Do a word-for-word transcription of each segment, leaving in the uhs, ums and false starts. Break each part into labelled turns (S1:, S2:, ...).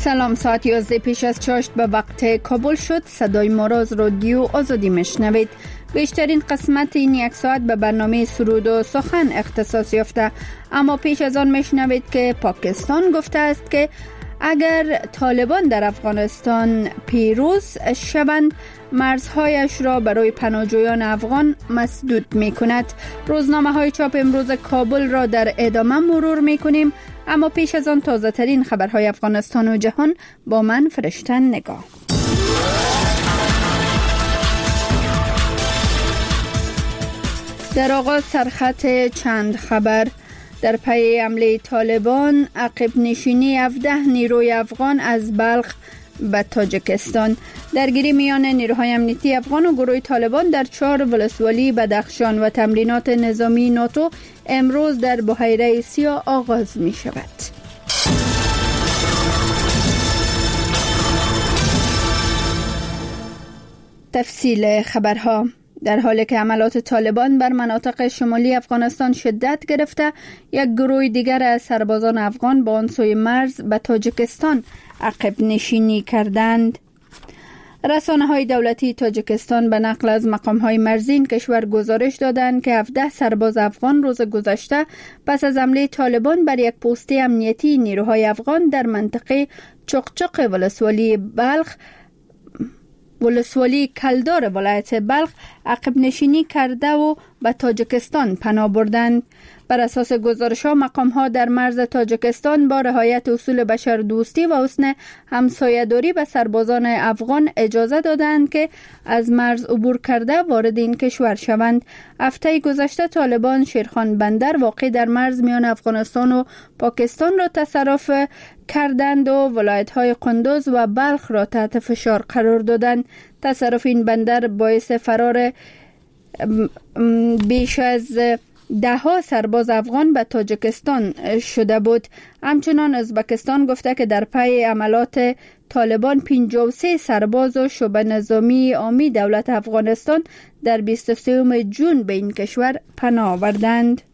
S1: سلام، ساعت یازده پیش از چاشت به وقت کابل شد. صدای ما را از رادیو آزادی میشنوید. بیشترین قسمت این یک ساعت به برنامه سرود و سخن اختصاص یافته، اما پیش از آن میشنوید که پاکستان گفته است که اگر طالبان در افغانستان پیروز شوند مرزهایش را برای پناهجویان افغان مسدود می کند. روزنامه های چاپ امروز کابل را در ادامه مرور می کنیم، اما پیش از آن تازه ترین خبرهای افغانستان و جهان با من فرشتن نگاه. در آغاز سرخط چند خبر. در پی حمله طالبان عقب نشینی هفده نیروی افغان از بلخ به تاجیکستان. درگیری میان نیروهای امنیتی افغان و گروه طالبان در چهار ولسوالی بدخشان و تمرینات نظامی ناتو امروز در بحیره سیاه آغاز می شود. تفصیل خبرها. در حالی که حملات طالبان بر مناطق شمالی افغانستان شدت گرفته، یک گروه دیگر از سربازان افغان با آن سوی مرز به تاجیکستان عقب نشینی کردند. رسانه‌های دولتی تاجیکستان به نقل از مقام‌های مرزی این کشور گزارش دادند که هفده سرباز افغان روز گذشته پس از حمله طالبان بر یک پست امنیتی نیروهای افغان در منطقه چقچق ولسوالی بلخ ولسوالی کلدار ولایت بلخ عقب نشینی کرده و به تاجیکستان پناه بردند. بر اساس گزارش‌ها مقام‌ها در مرز تاجیکستان با رعایت اصول بشردوستی و حسن همسایه‌داری به سربازان افغان اجازه دادند که از مرز عبور کرده وارد این کشور شوند. هفته گذشته طالبان شیرخان بندر واقع در مرز میان افغانستان و پاکستان را تصرف کردند و ولایت‌های قندوز و بلخ را تحت فشار قرار دادند. تصرف این بندر باعث فرار بیش از ده ها سرباز افغان به تاجیکستان شده بود. همچنان ازبکستان گفته که در پی عملات طالبان پنجاه و سه سرباز و شعبه نظامی عامی دولت افغانستان در بیست و سوم ژوئن به این کشور پناه آوردند.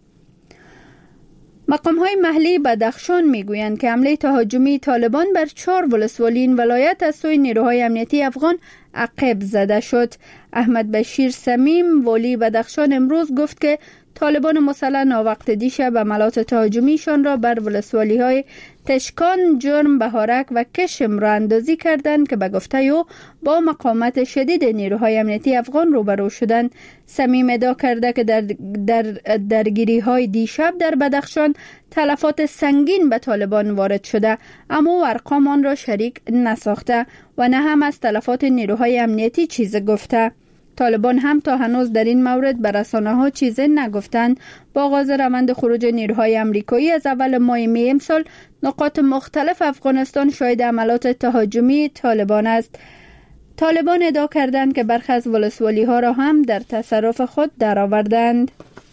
S1: مقام‌های محلی بدخشان میگویند که حمله تهاجمی طالبان بر چهار ولسوالی این ولایت از سوی نیروهای امنیتی افغان عقب زده شد. احمد بشیر سمیم والی بدخشان امروز گفت که طالبان مسلح ناوقت دیشب عملات تهاجمیشان را بر ولسوالی‌های تشکان، جرم، بهارک و کشم را اندازی کردند که به گفته او با مقاومت شدید نیروهای امنیتی افغان روبرو شدند. سمیم ادعا کرده که در در درگیری‌های دیشب در بدخشان تلفات سنگین به طالبان وارد شده، اما او ارقام آن را شریک نساخته و نه هم از تلفات نیروهای امنیتی چیزی گفته. طالبان هم تا هنوز در این مورد به رسانه‌ها چیزی نگفتند. با آغاز روند خروج نیروهای آمریکایی از اول ماه می امسال نقاط مختلف افغانستان شاهد عملات تهاجمی طالبان است. طالبان ادعا کردند که برخی از ولسوالی‌ها را هم در تصرف خود درآوردند.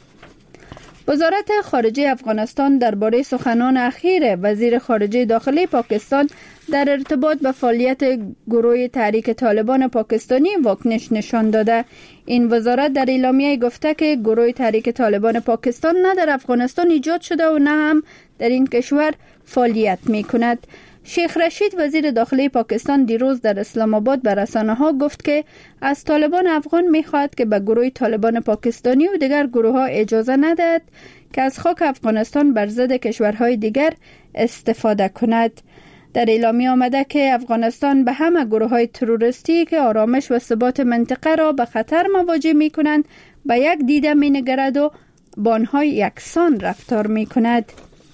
S1: وزارت خارجه افغانستان درباره سخنان اخیر وزیر خارجه داخلی پاکستان در ارتباط به فعالیت گروه تحریک طالبان پاکستانی واکنش نشان داده. این وزارت در اعلامیه گفته که گروه تحریک طالبان پاکستان نه در افغانستان ایجاد شده و نه هم در این کشور فعالیت می کند. شیخ رشید وزیر داخلی پاکستان دیروز در اسلام آباد به رسانه‌ها گفت که از طالبان افغان می‌خواهد که به گروه طالبان پاکستانی و دیگر گروه‌ها اجازه ندهد که از خاک افغانستان بر ضد کشورهای دیگر استفاده کند. در اعلامیه آمده که افغانستان به همه گروه‌های تروریستی که آرامش و ثبات منطقه را به خطر مواجه می‌کنند به یک دیده می‌نگرد و با آنها یکسان رفتار می‌کند.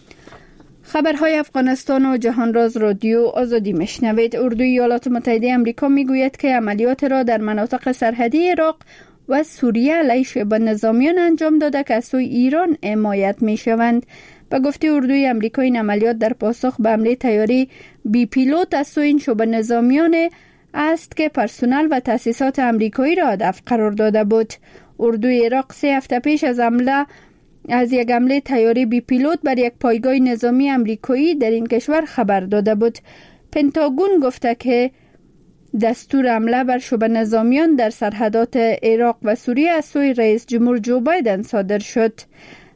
S1: خبرهای افغانستان و جهان راز رادیو آزادی میشنوید. اردوی ایالات متحده آمریکا میگوید که عملیات را در مناطق سرحدی عراق و سوریه علیه شبه نظامیان انجام داده که از سوی ایران حمایت میشوند. به گفته اردوی آمریکا این عملیات در پاسخ به حمله طیاره بی پیلوت از سوی این شبه نظامیان است که پرسنل و تأسیسات آمریکایی را هدف قرار داده بود. اردوی عراق سه هفته پیش از حمله از یک حمله طیاره بی پیلوت بر یک پایگاه نظامی آمریکایی در این کشور خبر داده بود. پنتاگون گفته که دستور حمله بر شبه نظامیان در سرحدات عراق و سوریه از سوی رئیس جمهور جو بایدن صادر شد.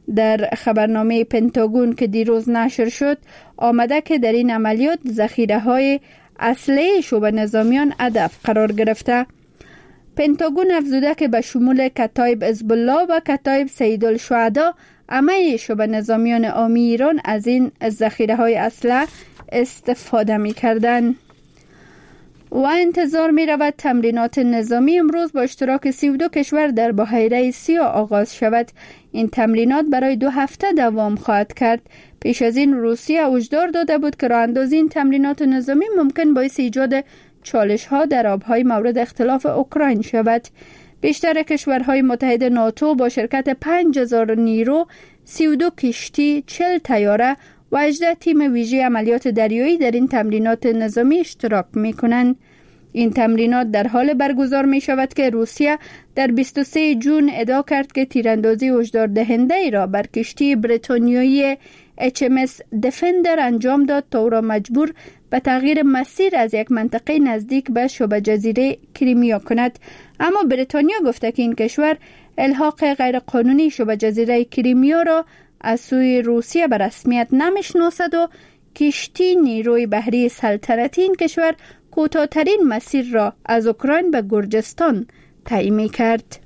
S1: در خبرنامه پنتاگون که دیروز نشر شد آمده که در این عملیات ذخیره های اسلحه شعبه نظامیان هدف قرار گرفته. پنتاگون افزوده که به شمول کتایب حزب الله و کتایب سیدالشهدا همه شعبه نظامیان عامی ایران از این ذخیره های اسلحه استفاده می کردن. و انتظار می رود تمرینات نظامی امروز با اشتراک سی و دو کشور در بحیره سیاه آغاز شود. این تمرینات برای دو هفته دوام خواهد کرد. پیش از این روسیه هشدار داده بود که راه اندازی این تمرینات نظامی ممکن باعث ایجاد چالش ها در آبهای مورد اختلاف اوکراین شود. بیشتر کشورهای متحد ناتو با شرکت پنج هزار نیرو، سی و دو کشتی، چهل طیاره و هجده تیم ویژه عملیات دریایی در این تمرینات نظامی اشتراک می کنند. این تمرینات در حال برگزار می شود که روسیه در بیست و سوم جون ادعا کرد که تیراندازی هشدار دهنده ای را بر کشتی بریتانیایی اچ ام اس دفندر انجام داد تا او را مجبور به تغییر مسیر از یک منطقه نزدیک به شبه جزیره کریمیا کند. اما بریتانیا گفته که این کشور الحاق غیرقانونی شبه جزیره کریمیا را از سوی روسیه به رسمیت نمیشناسد و کشتی نیروی بحری سلطنتی این کشور کوتاه‌ترین مسیر را از اوکراین به گرجستان طی کرد.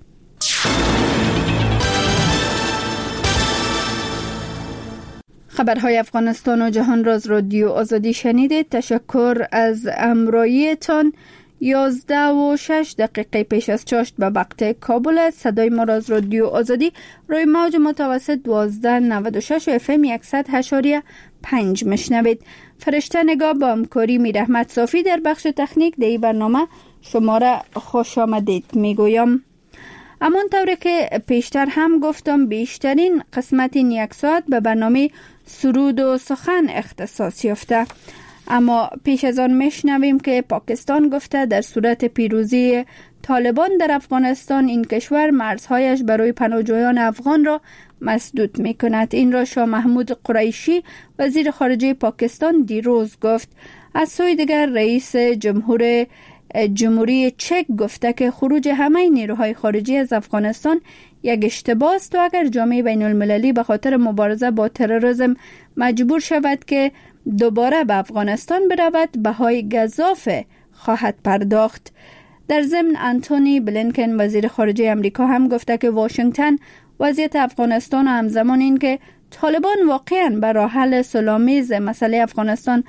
S1: خبرهای افغانستان و جهان را از رادیو آزادی شنیدید. تشکر از همراهیتان. یازده و شش دقیقه پیش از چاشت به وقت کابل است. صدای ما را از رادیو آزادی روی موج متوسط دوازده نود و شش و اف ام صد اشاریه پنج مشنوید. فرشته نگاه با همکاری میر احمد صافی در بخش تکنیک در این برنامه شما را خوش آمدید میگویم. همانطور که پیشتر هم گفتم بیشترین قسمت این یک ساعت به برنامه سرود و سخن اختصاص یافته. اما پیش از آن میشنویم که پاکستان گفته در صورت پیروزی طالبان در افغانستان این کشور مرزهایش برای پناهجویان افغان را مسدود می کند. این را شاه محمود قریشی وزیر خارجه پاکستان دیروز گفت. از سوی دیگر رئیس جمهور جمهوری چک گفته که خروج همه نیروهای خارجی از افغانستان یک اشتباه است و اگر جامعه بین المللی به خاطر مبارزه با تروریسم مجبور شود که دوباره به افغانستان برود بهای گزاف خواهد پرداخت. در ضمن انتونی بلینکن وزیر خارجه امریکا هم گفته که واشنگتن وضعیت افغانستان و همزمان این که طالبان واقعاً بر راه حل صلح‌آمیز مسئله افغانستان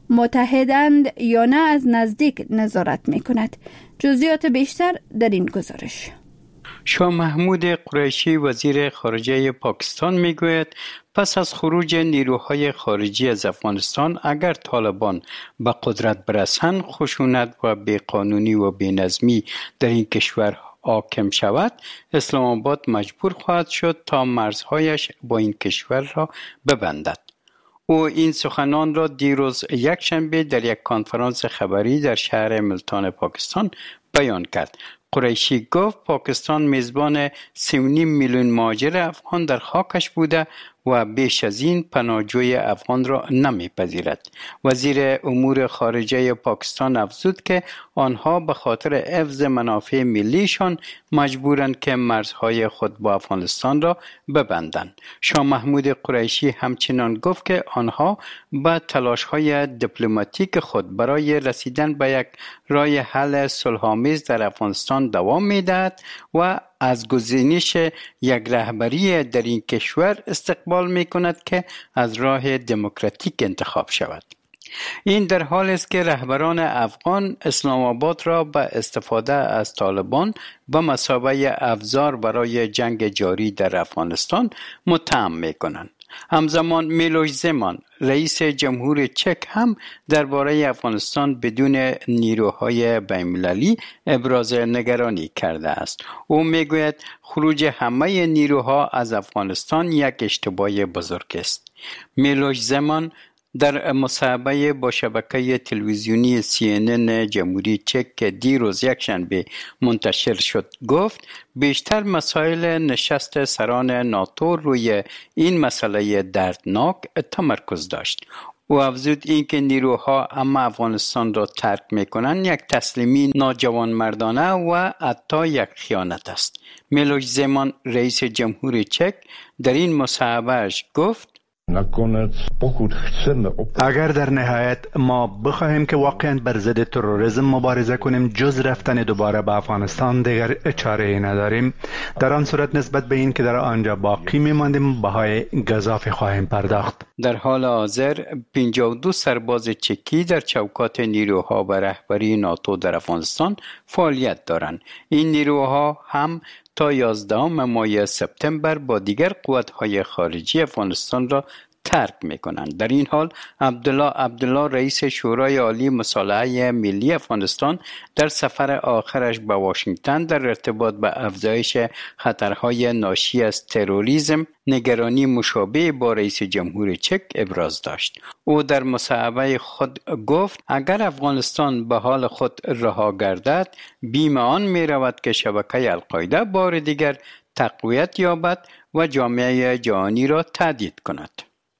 S1: متحدند یا نه از نزدیک نظارت می کند. جزئیات بیشتر در این گزارش.
S2: شاه محمود قریشی وزیر خارجه پاکستان میگوید پس از خروج نیروهای خارجی از افغانستان اگر طالبان به قدرت برسند خشونت و بیقانونی و بینظمی در این کشور حاکم شود اسلام آباد مجبور خواهد شد تا مرزهایش با این کشور را ببندد. او این سخنان را دیروز یک شنبه در یک کنفرانس خبری در شهر ملتان پاکستان بیان کرد. قریشی گفت پاکستان میزبان سه و نیم میلیون مهاجر افغان در خاکش بوده و بیش از این پناهجوی افغان را نمیپذیرد. وزیر امور خارجه پاکستان افزود که آنها به خاطر حفظ منافع ملیشان مجبورند که مرزهای خود با افغانستان را ببندند. شاه محمود قریشی همچنان گفت که آنها به تلاش‌های دیپلماتیک خود برای رسیدن به یک راه حل صلح‌آمیز در افغانستان دوام می‌دهد و از گزینش یک رهبری در این کشور استقبال می کند که از راه دموکراتیک انتخاب شود. این در حال است که رهبران افغان اسلام آباد را به استفاده از طالبان به مثابه ابزار برای جنگ جاری در افغانستان متهم می کنند. همزمان میلوش زمان رئیس جمهور چک هم درباره افغانستان بدون نیروهای بین‌المللی ابراز نگرانی کرده است. او میگوید خروج همه نیروها از افغانستان یک اشتباه بزرگ است. میلوش زمان در مصاحبه با شبکه تلویزیونی سی ان ان جمهوری چک که دیروز یکشنبه منتشر شد گفت بیشتر مسائل نشست سران ناتو روی این مسئله دردناک تمرکز داشت. او افزود اینکه نیروها اما افغانستان را ترک میکنند یک تسلیمی ناجوانمردانه و حتی یک خیانت است. میلوش زمان رئیس جمهور چک در این مصاحبهش گفت
S3: اگر در نهایت ما بخواهیم که واقعا بر ضد تروریسم مبارزه کنیم، جز رفتن دوباره به افغانستان دیگر چاره‌ای نداریم. در آن صورت نسبت به این که در آنجا باقی میماندیم بهای گزافی خواهیم پرداخت.
S2: در حال حاضر پنجاه و دو سرباز چکی در چوکات نیروها و رهبری ناتو در افغانستان فعالیت دارند. این نیروها هم تا یازدهم ماه سپتامبر با دیگر قوت‌های خارجی افغانستان را ترک می‌کنند. در این حال عبدالله عبدالله رئیس شورای عالی مصالحه ملی افغانستان در سفر آخرش به واشنگتن در ارتباط به افزایش خطرهای ناشی از تروریسم نگرانی مشابه با رئیس جمهور چک ابراز داشت. او در مصاحبه خود گفت اگر افغانستان به حال خود رها گردد، بیم آن می رود که شبکه القاعده بار دیگر تقویت یابد و جامعه جهانی را تهدید کند.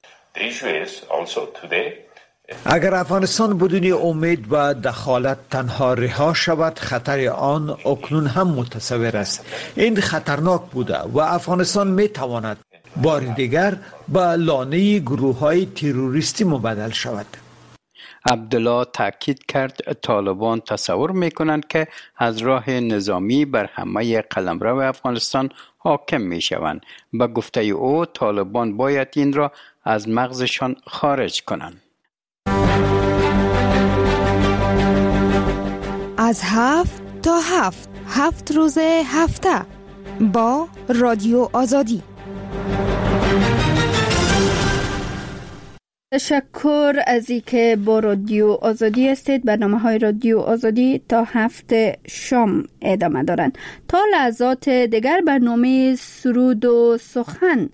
S4: اگر افغانستان بدون امید و دخالت تنها رها شود، خطر آن اکنون هم متصور است. این خطرناک بوده و افغانستان می تواند بار دیگر به لانه گروه های تروریستی مبدل شود.
S2: عبدالله تاکید کرد طالبان تصور میکنند که از راه نظامی بر همه قلمرو افغانستان حاکم میشوند. به گفته او طالبان باید این را از مغزشان خارج کنند.
S5: از هفت تا هفت هفت روز هفته با رادیو آزادی.
S1: تشکر از اینکه با رادیو آزادی هستید. برنامه های رادیو آزادی تا هفت شام ادامه دارند. تا لحظات دیگر برنامه سرود و سخن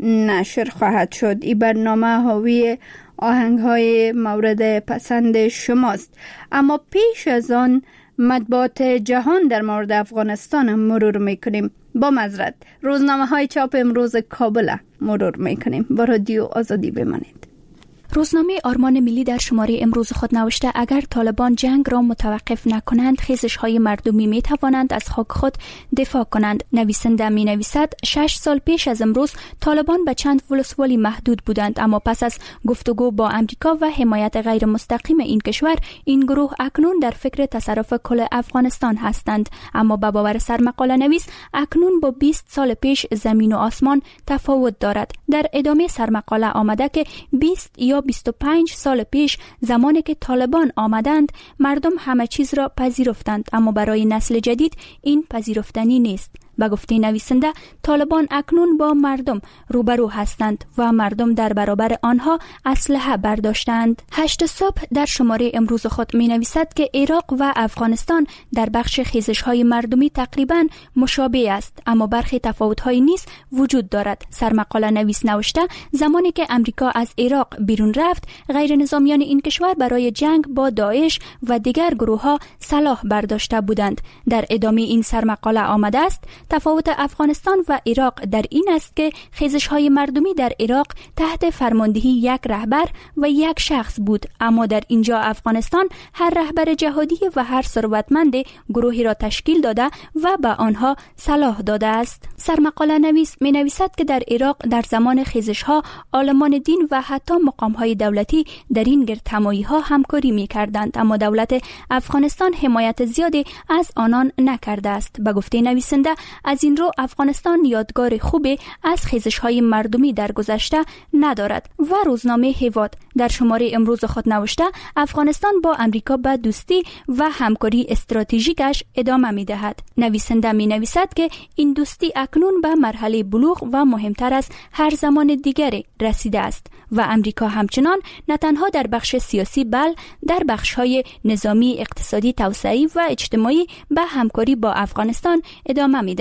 S1: نشر خواهد شد. این برنامه حاوی آهنگ های مورد پسند شماست، اما پیش از آن مطبوعات جهان در مورد افغانستان مرور میکنیم. با معذرت روزنامه های چاپ امروز کابل مرور میکنیم. با رادیو آزادی بمانید.
S6: روزنامه آرمان ملی در شماره امروز خود نوشته اگر طالبان جنگ را متوقف نکنند، خیزش‌های مردمی می توانند از خاک خود دفاع کنند. نویسنده می نویسد شش سال پیش از امروز طالبان به چند ولسوالی محدود بودند، اما پس از گفتگو با امریکا و حمایت غیر مستقیم این کشور، این گروه اکنون در فکر تصرف کل افغانستان هستند. اما به باور سرمقاله نویس اکنون با بیست سال پیش زمین و آسمان تفاوت دارد. در ادامه سرمقاله آمده که بیست یا بیست و پنج سال پیش زمانی که طالبان آمدند مردم همه چیز را پذیرفتند، اما برای نسل جدید این پذیرفتنی نیست. به گفته نویسنده طالبان اکنون با مردم روبرو هستند و مردم در برابر آنها اسلحه برداشتند. هشت صبح در شماره امروز خود می نویسد که عراق و افغانستان در بخش خیزش های مردمی تقریبا مشابه است، اما برخی تفاوت های نیز وجود دارد. سرمقاله نویس نوشته زمانی که امریکا از عراق بیرون رفت، غیر نظامیان این کشور برای جنگ با داعش و دیگر گروه ها سلاح برداشته بودند. در ادامه این سرمقاله آمده است تفاوت افغانستان و عراق در این است که خیزش‌های مردمی در عراق تحت فرماندهی یک رهبر و یک شخص بود، اما در اینجا افغانستان هر رهبر جهادی و هر ثروتمند گروهی را تشکیل داده و به آنها سلاح داده است. سرمقاله نویس می نویسد که در عراق در زمان خیزش‌ها عالمان دین و حتی مقام‌های دولتی در این گردهمایی‌ها همکاری می‌کردند، اما دولت افغانستان حمایت زیادی از آنان نکرده است. به گفته نویسنده از این رو افغانستان یادگار خوبی از خیزش‌های مردمی در گذشته ندارد. و روزنامه هیواد در شماره امروز خود نوشته افغانستان با امریکا به دوستی و همکاری استراتژیکش ادامه می‌دهد. نویسنده می‌نویسد که این دوستی اکنون به مرحله بلوغ و مهمتر از هر زمان دیگری رسیده است و امریکا همچنان نه تنها در بخش سیاسی بل در بخش‌های نظامی، اقتصادی، توسعه‌ای و اجتماعی به همکاری با افغانستان ادامه می‌دهد.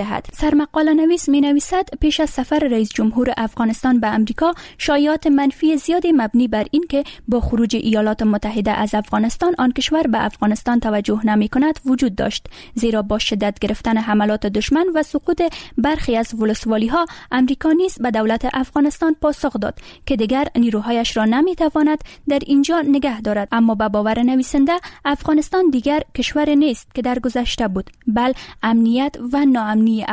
S6: دهد. سرمقاله نویس می نویسد پیش از سفر رئیس جمهور افغانستان به امریکا شایعات منفی زیادی مبنی بر این که با خروج ایالات متحده از افغانستان آن کشور به افغانستان توجه نمی کند وجود داشت، زیرا با شدت گرفتن حملات دشمن و سقوط برخی از ولسوالی ها امریکا نیز به دولت افغانستان پاسخ داد که دیگر نیروهایش را نمی تواند در اینجا نگه دارد. اما به باور نویسنده افغانستان دیگر کشور نیست که در گذشته بود، بل امنیت و ناامنیت